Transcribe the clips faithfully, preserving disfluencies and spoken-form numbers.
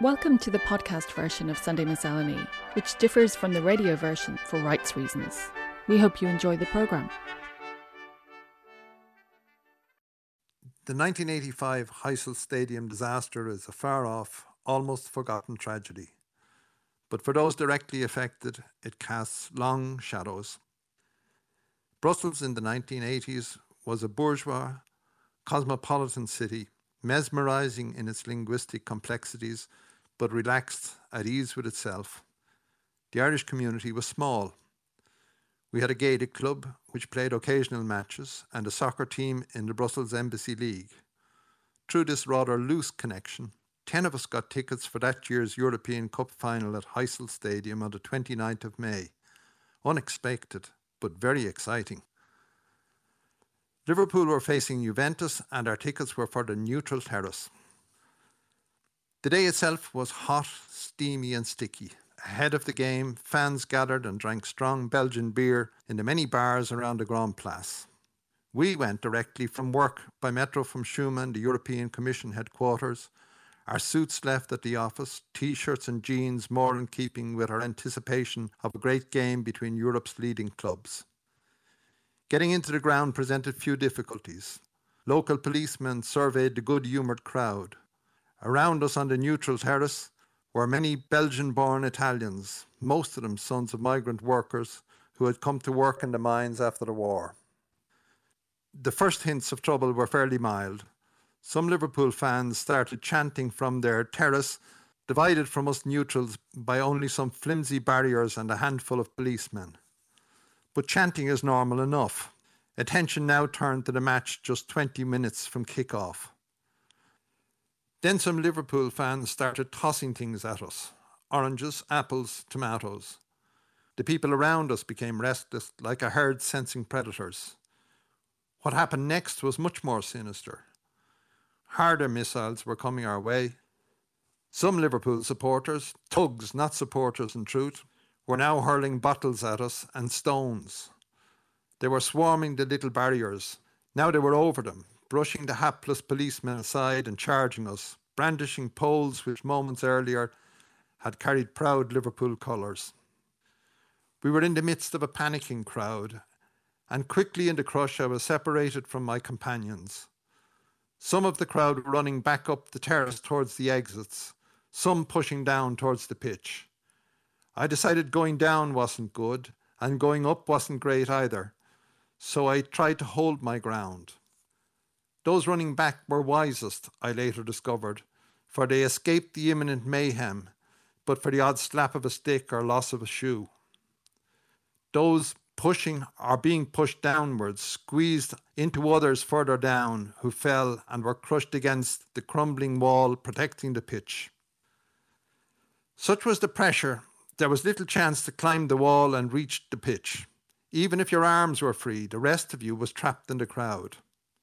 Welcome to the podcast version of Sunday Miscellany, which differs from the radio version for rights reasons. We hope you enjoy the programme. The nineteen eighty-five Heysel Stadium disaster is a far-off, almost forgotten tragedy. But for those directly affected, it casts long shadows. Brussels in the nineteen eighties was a bourgeois, cosmopolitan city, mesmerising in its linguistic complexities, but relaxed, at ease with itself. The Irish community was small. We had a Gaelic club, which played occasional matches, and a soccer team in the Brussels Embassy League. Through this rather loose connection, ten of us got tickets for that year's European Cup final at Heysel Stadium on the twenty-ninth of May. Unexpected, but very exciting. Liverpool were facing Juventus, and our tickets were for the neutral terrace. The day itself was hot, steamy and sticky. Ahead of the game, fans gathered and drank strong Belgian beer in the many bars around the Grand Place. We went directly from work by metro from Schuman, the European Commission headquarters. Our suits left at the office, T-shirts and jeans more in keeping with our anticipation of a great game between Europe's leading clubs. Getting into the ground presented few difficulties. Local policemen surveyed the good-humoured crowd. Around us on the neutral terrace were many Belgian-born Italians, most of them sons of migrant workers who had come to work in the mines after the war. The first hints of trouble were fairly mild. Some Liverpool fans started chanting from their terrace, divided from us neutrals by only some flimsy barriers and a handful of policemen. But chanting is normal enough. Attention now turned to the match just twenty minutes from kick-off. Then some Liverpool fans started tossing things at us. Oranges, apples, tomatoes. The people around us became restless, like a herd sensing predators. What happened next was much more sinister. Harder missiles were coming our way. Some Liverpool supporters, thugs, not supporters in truth, were now hurling bottles at us and stones. They were swarming the little barriers. Now they were over them, brushing the hapless policemen aside and charging us, brandishing poles which moments earlier had carried proud Liverpool colours. We were in the midst of a panicking crowd, and quickly in the crush I was separated from my companions. Some of the crowd were running back up the terrace towards the exits, some pushing down towards the pitch. I decided going down wasn't good, and going up wasn't great either, so I tried to hold my ground. Those running back were wisest, I later discovered, for they escaped the imminent mayhem, but for the odd slap of a stick or loss of a shoe. Those pushing or being pushed downwards squeezed into others further down who fell and were crushed against the crumbling wall protecting the pitch. Such was the pressure, there was little chance to climb the wall and reach the pitch. Even if your arms were free, the rest of you was trapped in the crowd.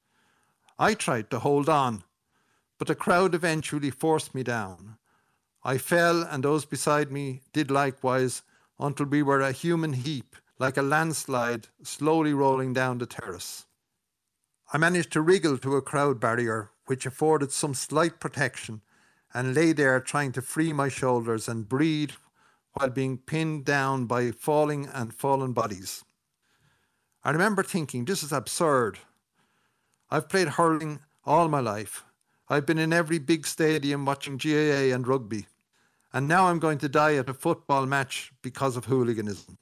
I tried to hold on, but the crowd eventually forced me down. I fell and those beside me did likewise until we were a human heap, like a landslide slowly rolling down the terrace. I managed to wriggle to a crowd barrier which afforded some slight protection and lay there trying to free my shoulders and breathe while being pinned down by falling and fallen bodies. I remember thinking, this is absurd. I've played hurling all my life. I've been in every big stadium watching G A A and rugby. And now I'm going to die at a football match because of hooliganism.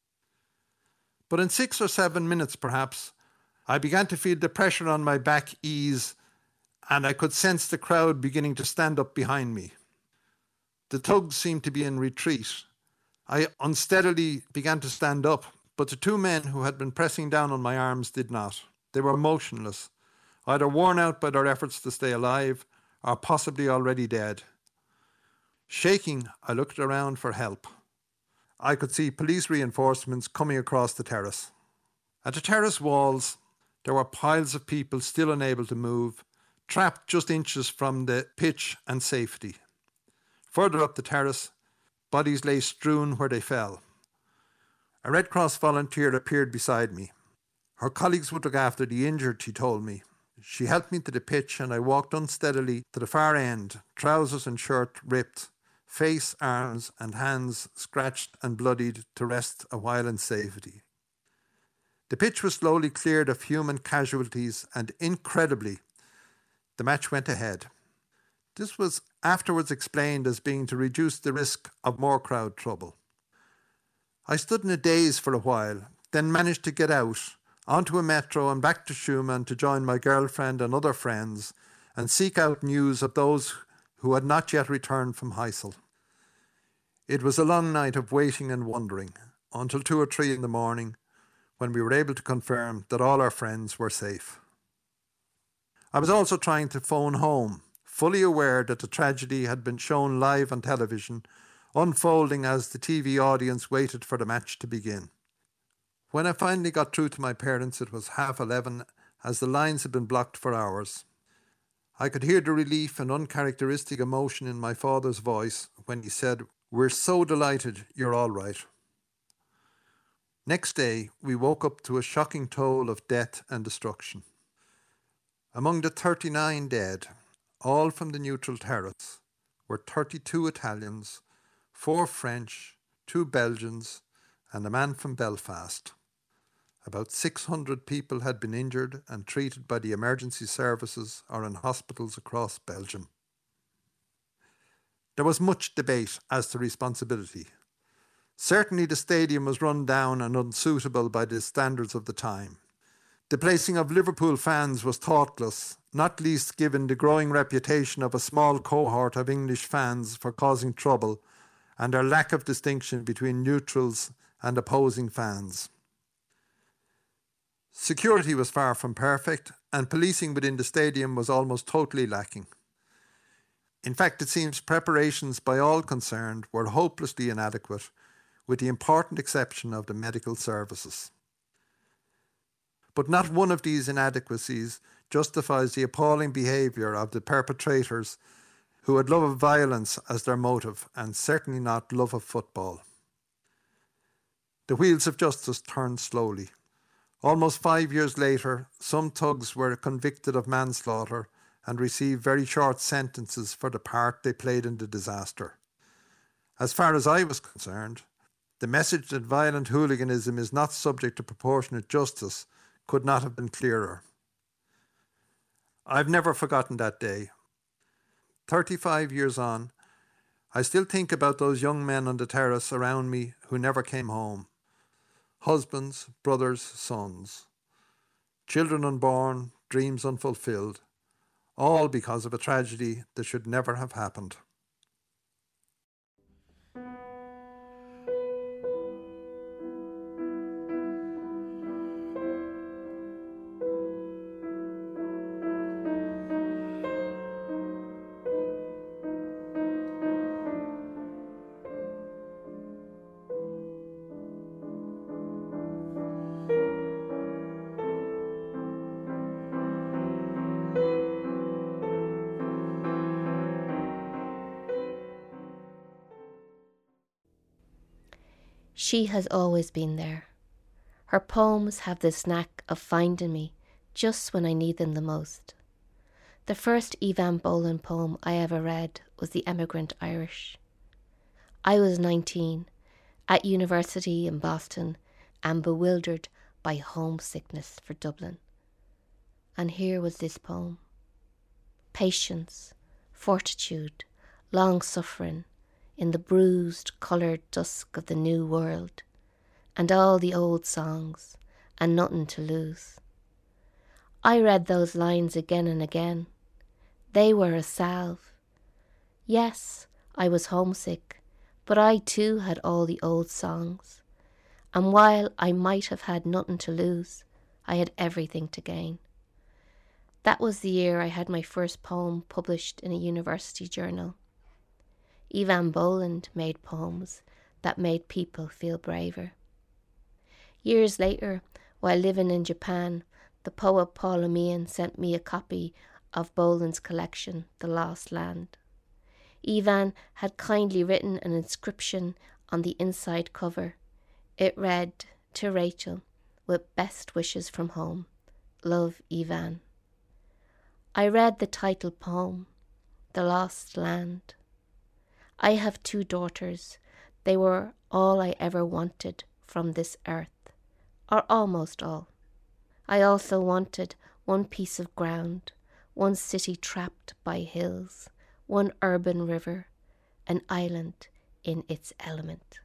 But in six or seven minutes perhaps, I began to feel the pressure on my back ease, and I could sense the crowd beginning to stand up behind me. The thugs seemed to be in retreat. I unsteadily began to stand up, but the two men who had been pressing down on my arms did not. They were motionless, either worn out by their efforts to stay alive or possibly already dead. Shaking, I looked around for help. I could see police reinforcements coming across the terrace. At the terrace walls, there were piles of people still unable to move, trapped just inches from the pitch and safety. Further up the terrace, bodies lay strewn where they fell. A Red Cross volunteer appeared beside me. Her colleagues would look after the injured, she told me. She helped me to the pitch and I walked unsteadily to the far end, trousers and shirt ripped, face, arms and hands scratched and bloodied to rest a while in safety. The pitch was slowly cleared of human casualties and incredibly, the match went ahead. This was afterwards explained as being to reduce the risk of more crowd trouble. I stood in a daze for a while, then managed to get out, onto a metro and back to Schumann to join my girlfriend and other friends and seek out news of those who had not yet returned from Heysel. It was a long night of waiting and wondering, until two or three in the morning, when we were able to confirm that all our friends were safe. I was also trying to phone home, fully aware that the tragedy had been shown live on television, unfolding as the T V audience waited for the match to begin. When I finally got through to my parents, it was half eleven, as the lines had been blocked for hours. I could hear the relief and uncharacteristic emotion in my father's voice when he said, "We're so delighted you're all right." Next day, we woke up to a shocking toll of death and destruction. Among the thirty-nine dead, all from the neutral terrace, were thirty-two Italians, four French, two Belgians, and a man from Belfast. About six hundred people had been injured and treated by the emergency services or in hospitals across Belgium. There was much debate as to responsibility. Certainly the stadium was run down and unsuitable by the standards of the time. The placing of Liverpool fans was thoughtless, not least given the growing reputation of a small cohort of English fans for causing trouble and their lack of distinction between neutrals and opposing fans. Security was far from perfect, and policing within the stadium was almost totally lacking. In fact, it seems preparations by all concerned were hopelessly inadequate, with the important exception of the medical services. But not one of these inadequacies justifies the appalling behaviour of the perpetrators, who had love of violence as their motive, and certainly not love of football. The wheels of justice turned slowly. Almost five years later, some thugs were convicted of manslaughter and received very short sentences for the part they played in the disaster. As far as I was concerned, the message that violent hooliganism is not subject to proportionate justice could not have been clearer. I've never forgotten that day. Thirty-five years on, I still think about those young men on the terrace around me who never came home. Husbands, brothers, sons. Children unborn, dreams unfulfilled. All because of a tragedy that should never have happened. She has always been there. Her poems have this knack of finding me just when I need them the most. The first Evan Boland poem I ever read was The Emigrant Irish. I was nineteen, at university in Boston, and bewildered by homesickness for Dublin. And here was this poem. Patience, fortitude, long-suffering, in the bruised, coloured dusk of the new world, and all the old songs, and nothing to lose. I read those lines again and again. They were a salve. Yes, I was homesick, but I too had all the old songs, and while I might have had nothing to lose, I had everything to gain. That was the year I had my first poem published in a university journal. Evan Boland made poems that made people feel braver. Years later, while living in Japan, the poet Paula Meehan sent me a copy of Boland's collection, The Lost Land. Evan had kindly written an inscription on the inside cover. It read, "To Rachel, with best wishes from home. Love, Evan." I read the title poem, The Lost Land. I have two daughters. They were all I ever wanted from this earth, or almost all. I also wanted one piece of ground, one city trapped by hills, one urban river, an island in its element.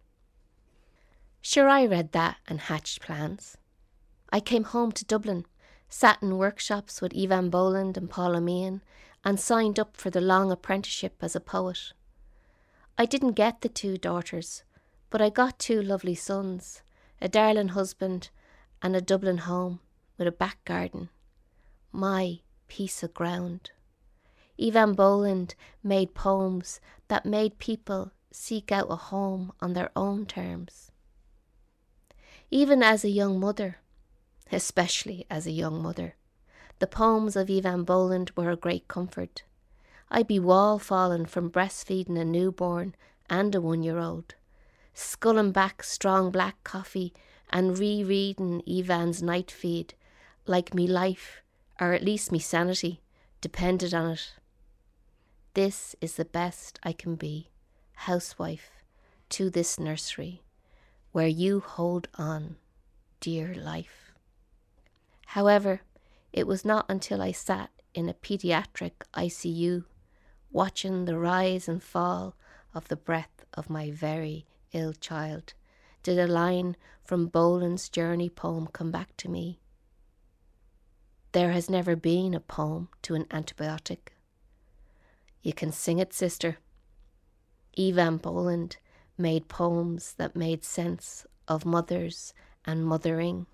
Sure, I read that and hatched plans. I came home to Dublin, sat in workshops with Evan Boland and Paula Meehan, and signed up for the long apprenticeship as a poet. I didn't get the two daughters, but I got two lovely sons, a darling husband and a Dublin home with a back garden. My piece of ground. Evan Boland made poems that made people seek out a home on their own terms. Even as a young mother, especially as a young mother, the poems of Evan Boland were a great comfort. I'd be wall-falling from breastfeeding a newborn and a one-year-old, sculling back strong black coffee and rereading Evan's night feed like me life, or at least me sanity, depended on it. This is the best I can be, housewife, to this nursery, where you hold on, dear life. However, it was not until I sat in a paediatric I C U, watching the rise and fall of the breath of my very ill child, did a line from Boland's journey poem come back to me. There has never been a poem to an antibiotic. You can sing it, sister. Evan Boland made poems that made sense of mothers and mothering.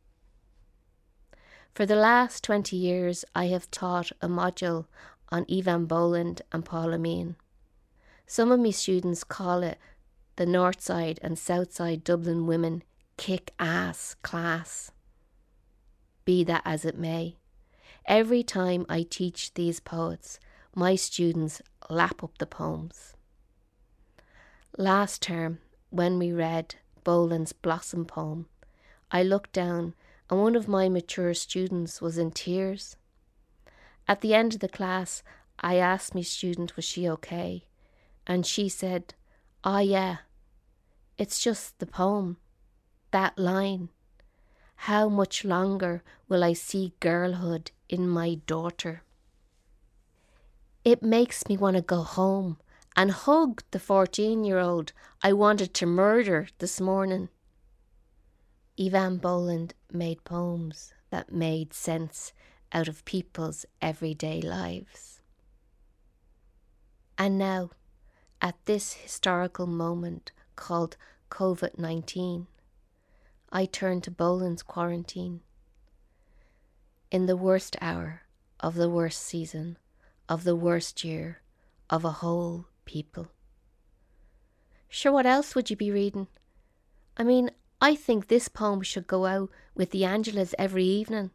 For the last twenty years, I have taught a module on Evan Boland and Paula Meehan. Some of my students call it the Northside and Southside Dublin Women Kick-Ass Class. Be that as it may, every time I teach these poets, my students lap up the poems. Last term, when we read Boland's Blossom poem, I looked down and one of my mature students was in tears. At the end of the class, I asked my student was she okay, and she said, "Ah, yeah, it's just the poem, that line. How much longer will I see girlhood in my daughter?" It makes me want to go home and hug the fourteen-year-old I wanted to murder this morning. Evan Boland made poems that made sense out of people's everyday lives. And now, at this historical moment called covid nineteen, I turn to Boland's quarantine. In the worst hour of the worst season of the worst year of a whole people. Sure, what else would you be reading? I mean, I think this poem should go out with the Angelas every evening.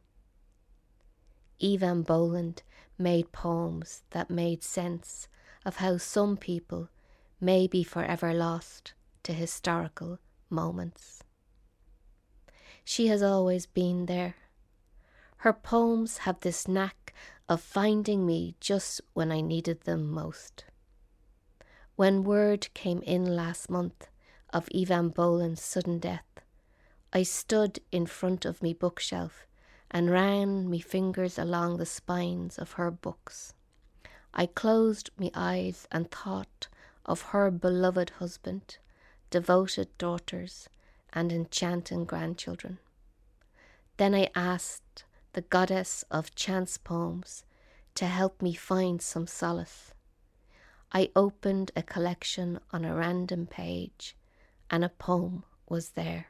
Evan Boland made poems that made sense of how some people may be forever lost to historical moments. She has always been there. Her poems have this knack of finding me just when I needed them most. When word came in last month of Evan Boland's sudden death, I stood in front of me bookshelf and ran me fingers along the spines of her books. I closed me eyes and thought of her beloved husband, devoted daughters, and enchanting grandchildren. Then I asked the goddess of chance poems to help me find some solace. I opened a collection on a random page, and a poem was there.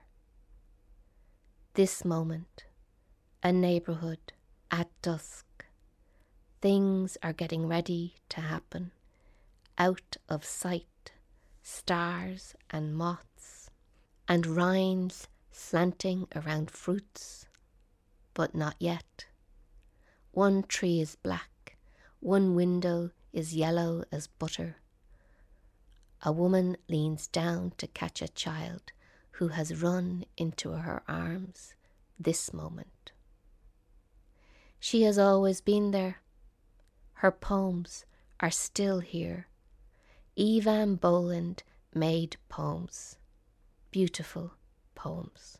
This moment, a neighbourhood at dusk. Things are getting ready to happen. Out of sight, stars and moths, and rinds slanting around fruits, but not yet. One tree is black, one window is yellow as butter. A woman leans down to catch a child who has run into her arms this moment. She has always been there, Her poems are still here. Evan Boland made poems. Beautiful poems.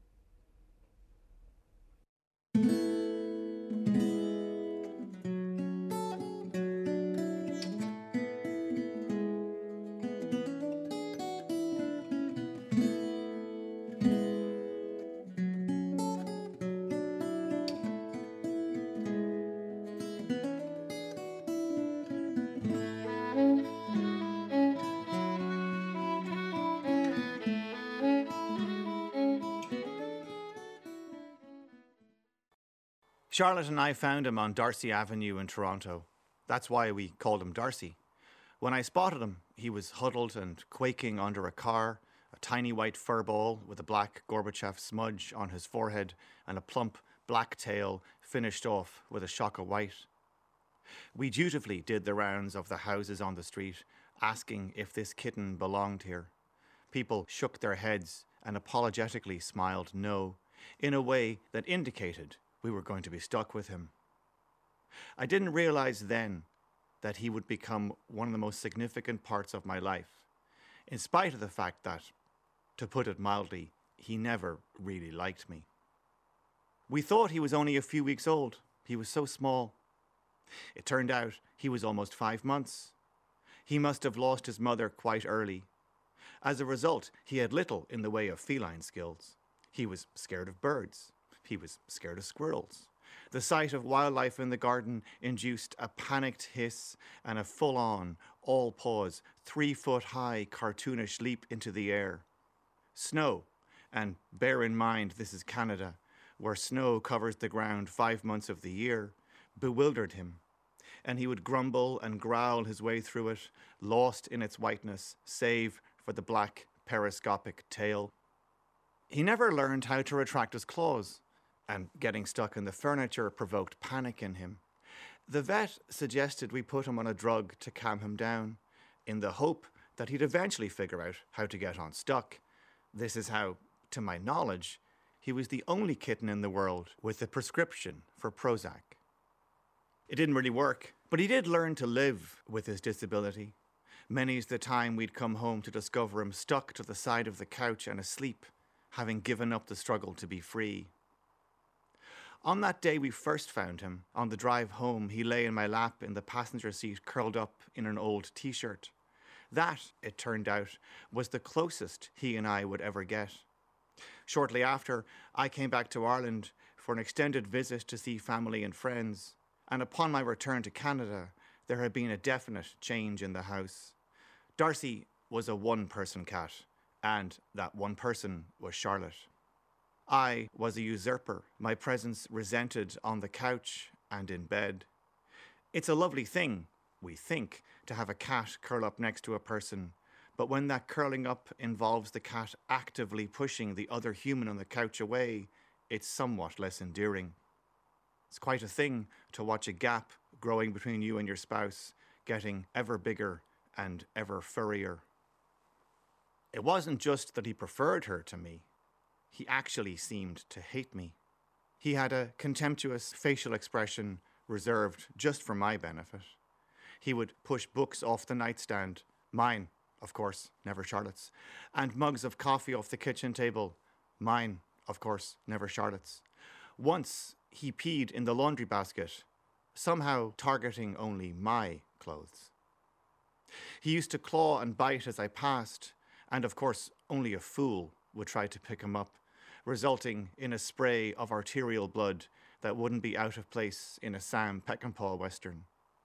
Charlotte and I found him on Darcy Avenue in Toronto. That's why we called him Darcy. When I spotted him, he was huddled and quaking under a car, a tiny white fur ball with a black Gorbachev smudge on his forehead and a plump black tail finished off with a shock of white. We dutifully did the rounds of the houses on the street, asking if this kitten belonged here. People shook their heads and apologetically smiled no, in a way that indicated we were going to be stuck with him. I didn't realize then that he would become one of the most significant parts of my life, in spite of the fact that, to put it mildly, he never really liked me. We thought he was only a few weeks old. He was so small. It turned out he was almost five months. He must have lost his mother quite early. As a result, he had little in the way of feline skills. He was scared of birds. He was scared of squirrels. The sight of wildlife in the garden induced a panicked hiss and a full-on, all-pause, three-foot-high cartoonish leap into the air. Snow, and bear in mind this is Canada, where snow covers the ground five months of the year, bewildered him, and he would grumble and growl his way through it, lost in its whiteness, save for the black periscopic tail. He never learned how to retract his claws, and getting stuck in the furniture provoked panic in him. The vet suggested we put him on a drug to calm him down, in the hope that he'd eventually figure out how to get unstuck. This is how, to my knowledge, he was the only kitten in the world with a prescription for Prozac. It didn't really work, but he did learn to live with his disability. Many's the time we'd come home to discover him stuck to the side of the couch and asleep, having given up the struggle to be free. On that day we first found him, on the drive home, he lay in my lap in the passenger seat, curled up in an old t-shirt. That, it turned out, was the closest he and I would ever get. Shortly after, I came back to Ireland for an extended visit to see family and friends, and upon my return to Canada, there had been a definite change in the house. Darcy was a one-person cat, and that one person was Charlotte. I was a usurper, my presence resented on the couch and in bed. It's a lovely thing, we think, to have a cat curl up next to a person, but when that curling up involves the cat actively pushing the other human on the couch away, it's somewhat less endearing. It's quite a thing to watch a gap growing between you and your spouse, getting ever bigger and ever furrier. It wasn't just that he preferred her to me. He actually seemed to hate me. He had a contemptuous facial expression reserved just for my benefit. He would push books off the nightstand, mine, of course, never Charlotte's, and mugs of coffee off the kitchen table, mine, of course, never Charlotte's. Once he peed in the laundry basket, somehow targeting only my clothes. He used to claw and bite as I passed, and of course only a fool would try to pick him up, resulting in a spray of arterial blood that wouldn't be out of place in a Sam Peckinpah Western.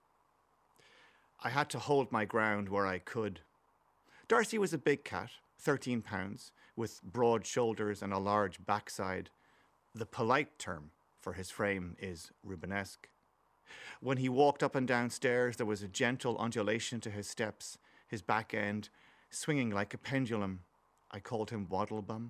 I had to hold my ground where I could. Darcy was a big cat, thirteen pounds, with broad shoulders and a large backside. The polite term for his frame is Rubenesque. When he walked up and down stairs, there was a gentle undulation to his steps, his back end swinging like a pendulum. I called him Waddlebum.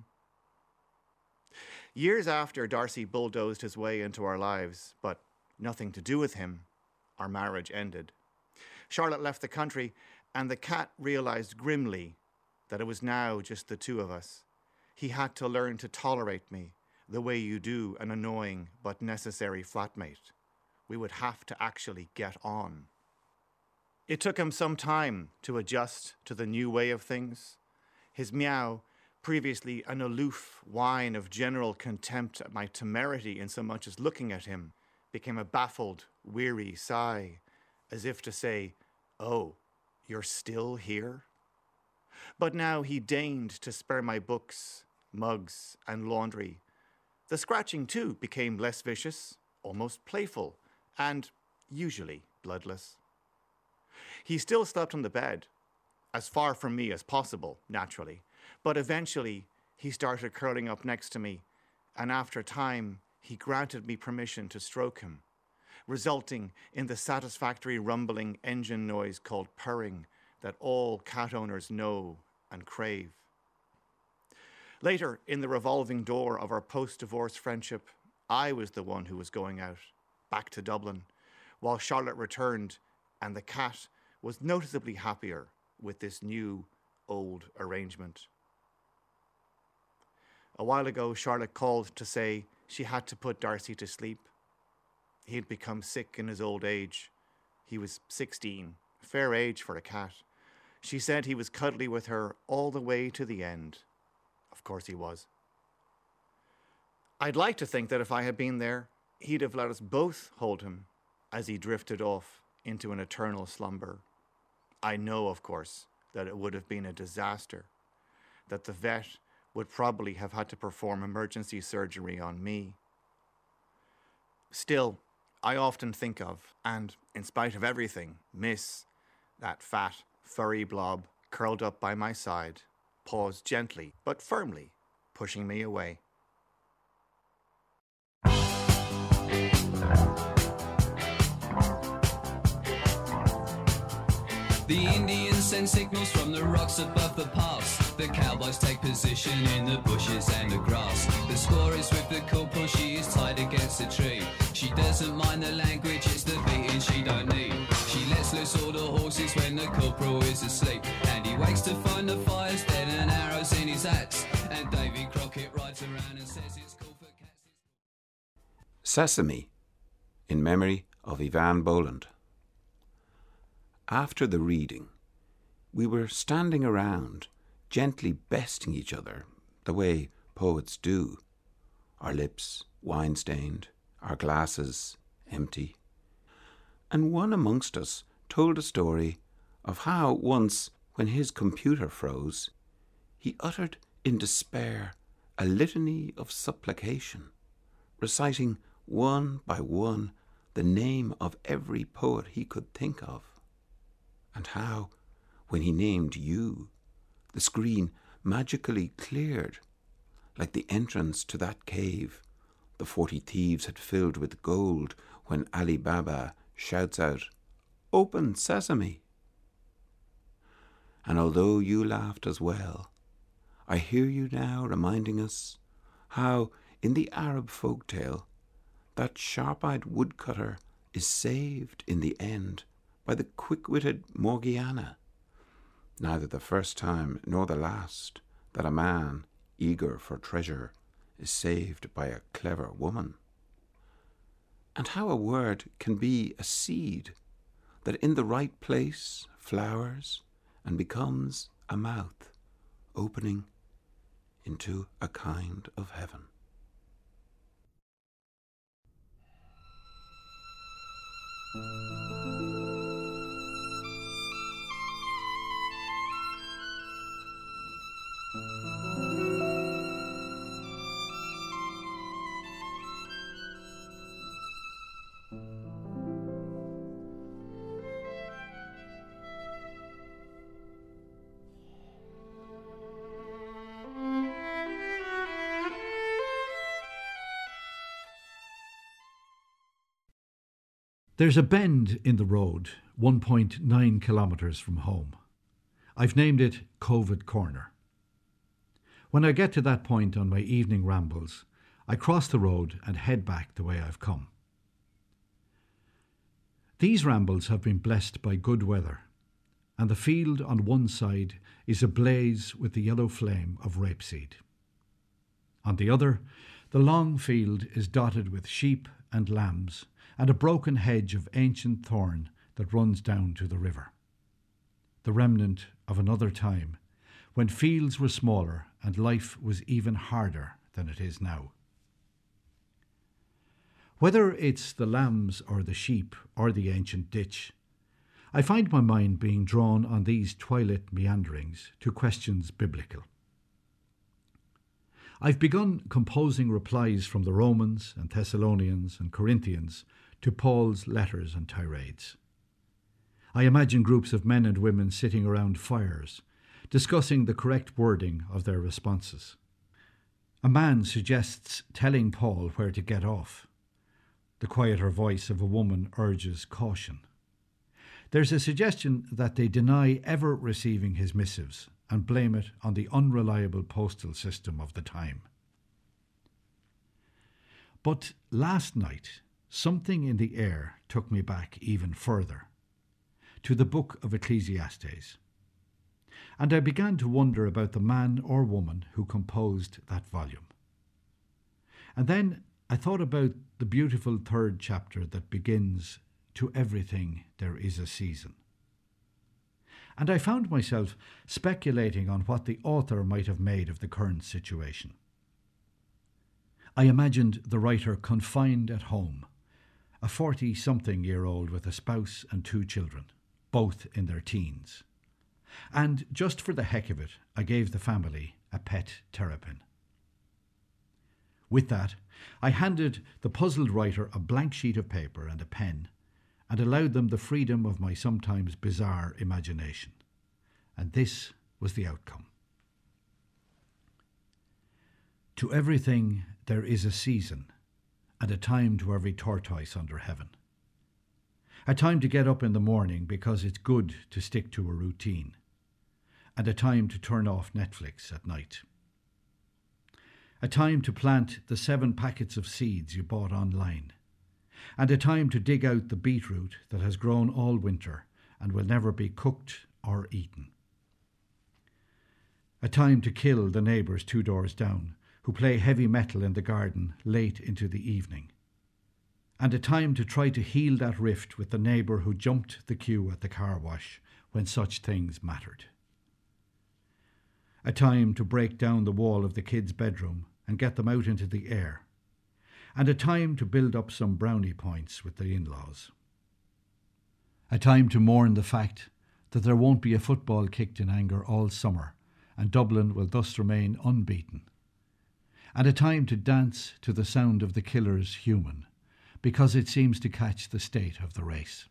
Years after Darcy bulldozed his way into our lives, but nothing to do with him, our marriage ended. Charlotte left the country, and the cat realized grimly that it was now just the two of us. He had to learn to tolerate me the way you do an annoying but necessary flatmate, we would have to actually get on. It took him some time to adjust to the new way of things. His meow, previously an aloof whine of general contempt at my temerity in so much as looking at him, became a baffled, weary sigh, as if to say, "Oh, you're still here?" But now he deigned to spare my books, mugs, and laundry. The scratching, too, became less vicious, almost playful, and usually bloodless. He still slept on the bed, as far from me as possible, naturally, but eventually he started curling up next to me, and after time he granted me permission to stroke him, resulting in the satisfactory rumbling engine noise called purring that all cat owners know and crave. Later, in the revolving door of our post-divorce friendship, I was the one who was going out, back to Dublin, while Charlotte returned, and the cat was noticeably happier with this new, old arrangement. A while ago, Charlotte called to say she had to put Darcy to sleep. He had become sick in his old age. He was sixteen, fair age for a cat. She said he was cuddly with her all the way to the end. Of course he was. I'd like to think that if I had been there, he'd have let us both hold him as he drifted off into an eternal slumber. I know, of course, that it would have been a disaster, that the vet would probably have had to perform emergency surgery on me. Still, I often think of, and in spite of everything, miss that fat, furry blob curled up by my side, paws gently but firmly pushing me away. The Indians send signals from the rocks above the pass. The cowboys take position in the bushes and the grass. The score is with the corporal, she is tied against a tree. She doesn't mind the language, it's the beating she don't need. She lets loose all the horses when the corporal is asleep. And he wakes to find the fire's dead and arrows in his axe. And Davy Crockett rides around and says it's cool for cats. Sesame, in memory of Evan Boland. After the reading, we were standing around, gently besting each other, the way poets do, our lips wine-stained, our glasses empty. And one amongst us told a story of how once, when his computer froze, he uttered in despair a litany of supplication, reciting one by one the name of every poet he could think of. And how, when he named you, the screen magically cleared, like the entrance to that cave the forty thieves had filled with gold when Ali Baba shouts out, "Open sesame!" And although you laughed as well, I hear you now reminding us how, in the Arab folktale, that sharp-eyed woodcutter is saved in the end by the quick-witted Morgiana, neither the first time nor the last that a man, eager for treasure, is saved by a clever woman. And how a word can be a seed that in the right place flowers and becomes a mouth opening into a kind of heaven. There's a bend in the road one point nine kilometres from home. I've named it COVID Corner. When I get to that point on my evening rambles, I cross the road and head back the way I've come. These rambles have been blessed by good weather, and the field on one side is ablaze with the yellow flame of rapeseed. On the other, the long field is dotted with sheep and lambs, and a broken hedge of ancient thorn that runs down to the river. The remnant of another time, when fields were smaller and life was even harder than it is now. Whether it's the lambs or the sheep or the ancient ditch, I find my mind being drawn on these twilit meanderings to questions biblical. I've begun composing replies from the Romans and Thessalonians and Corinthians to Paul's letters and tirades. I imagine groups of men and women sitting around fires, discussing the correct wording of their responses. A man suggests telling Paul where to get off. The quieter voice of a woman urges caution. There's a suggestion that they deny ever receiving his missives and blame it on the unreliable postal system of the time. But last night, something in the air took me back even further, to the book of Ecclesiastes, and I began to wonder about the man or woman who composed that volume. And then I thought about the beautiful third chapter that begins, "To everything there is a season." And I found myself speculating on what the author might have made of the current situation. I imagined the writer confined at home, a forty-something-year-old with a spouse and two children, both in their teens. And just for the heck of it, I gave the family a pet terrapin. With that, I handed the puzzled writer a blank sheet of paper and a pen, and allowed them the freedom of my sometimes bizarre imagination. And this was the outcome. To everything there is a season, and a time to every tortoise under heaven. A time to get up in the morning because it's good to stick to a routine, and a time to turn off Netflix at night. A time to plant the seven packets of seeds you bought online, and a time to dig out the beetroot that has grown all winter and will never be cooked or eaten. A time to kill the neighbours two doors down who play heavy metal in the garden late into the evening, and a time to try to heal that rift with the neighbour who jumped the queue at the car wash when such things mattered. A time to break down the wall of the kids' bedroom and get them out into the air, and a time to build up some brownie points with the in-laws. A time to mourn the fact that there won't be a football kicked in anger all summer, and Dublin will thus remain unbeaten. And a time to dance to the sound of the Killer's Human, because it seems to catch the state of the race.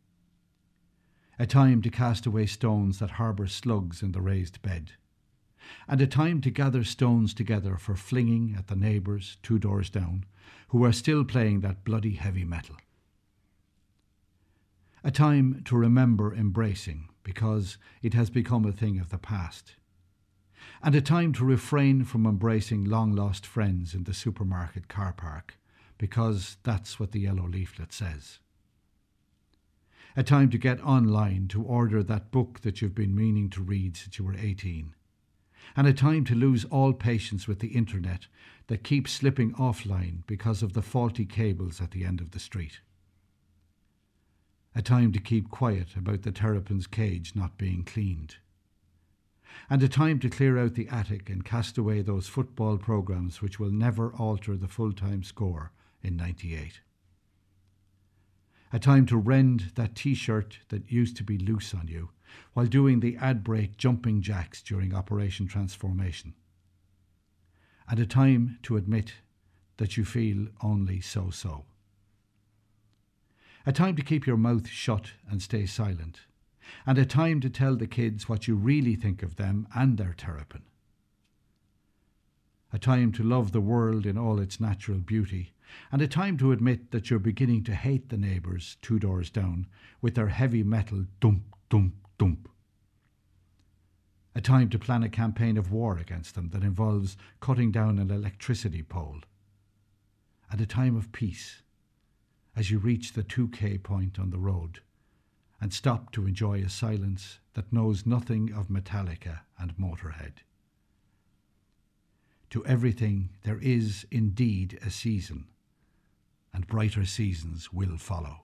A time to cast away stones that harbour slugs in the raised bed, and a time to gather stones together for flinging at the neighbours two doors down, who are still playing that bloody heavy metal. A time to remember embracing, because it has become a thing of the past. And a time to refrain from embracing long-lost friends in the supermarket car park, because that's what the yellow leaflet says. A time to get online to order that book that you've been meaning to read since you were eighteen. And a time to lose all patience with the internet that keeps slipping offline because of the faulty cables at the end of the street. A time to keep quiet about the terrapin's cage not being cleaned. And a time to clear out the attic and cast away those football programmes which will never alter the full-time score in ninety-eight. A time to rend that T-shirt that used to be loose on you while doing the ad break jumping jacks during Operation Transformation. And a time to admit that you feel only so-so. A time to keep your mouth shut and stay silent. And a time to tell the kids what you really think of them and their terrapin. A time to love the world in all its natural beauty, and a time to admit that you're beginning to hate the neighbours two doors down with their heavy metal dump, dump, dump. A time to plan a campaign of war against them that involves cutting down an electricity pole. And a time of peace as you reach the two K point on the road and stop to enjoy a silence that knows nothing of Metallica and Motorhead. To everything there is indeed a season, and brighter seasons will follow.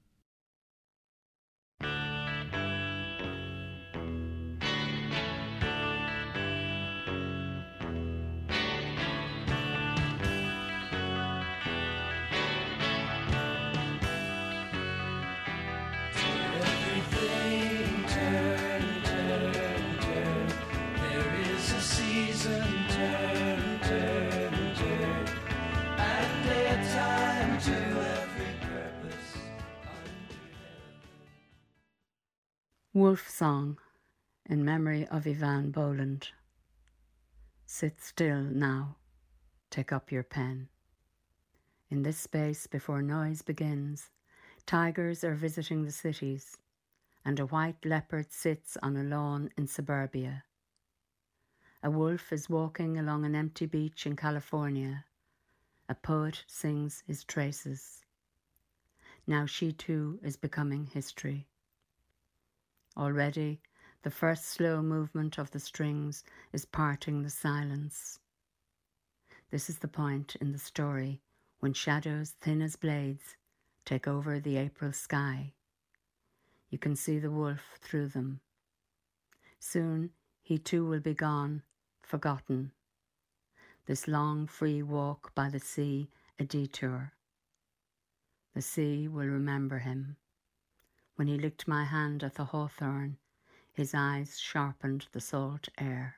Wolf Song in memory of Evan Boland. Sit still now, take up your pen. In this space before noise begins, tigers are visiting the cities, and a white leopard sits on a lawn in suburbia. A wolf is walking along an empty beach in California. A poet sings his traces. Now she too is becoming history. Already, the first slow movement of the strings is parting the silence. This is the point in the story when shadows thin as blades take over the April sky. You can see the wolf through them. Soon he too will be gone, forgotten. This long free walk by the sea a detour. The sea will remember him. When he licked my hand at the hawthorn, his eyes sharpened the salt air.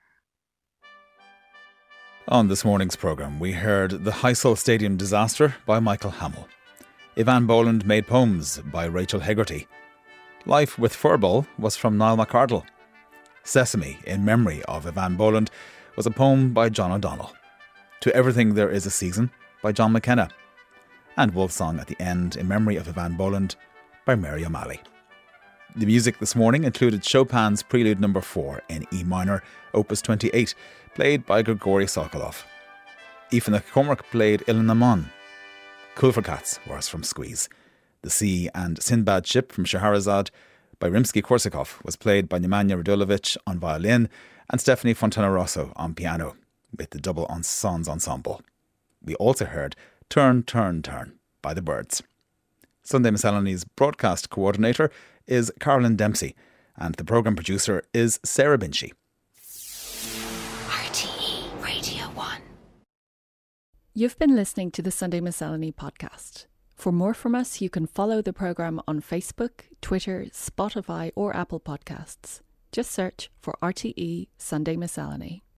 On this morning's programme, we heard The Heysel Stadium Disaster by Michael Hamill. Evan Boland Made Poems by Rachel Hegarty. Life with Furball was from Niall McArdle. Sesame, in memory of Evan Boland, was a poem by John O'Donnell. To Everything There Is a Season by John McKenna. And Wolf Song at the end, in memory of Evan Boland, by Mary O'Malley. The music this morning included Chopin's Prelude Number four in E minor, Opus twenty-eight, played by Grigory Sokolov. Aoife McCormack played Ilana Mon. Kulverkats was from Squeeze. The Sea and Sinbad Ship from Scheherazade by Rimsky-Korsakov was played by Nemanja Radulovic on violin and Stephanie Fontana-Rosso on piano, with the double Sons Ensemble. We also heard Turn, Turn, Turn by the Byrds. Sunday Miscellany's broadcast coordinator is Carolyn Dempsey, and the programme producer is Sarah Binchy. R T E Radio one. You've been listening to the Sunday Miscellany podcast. For more from us, you can follow the programme on Facebook, Twitter, Spotify or Apple Podcasts. Just search for R T E Sunday Miscellany.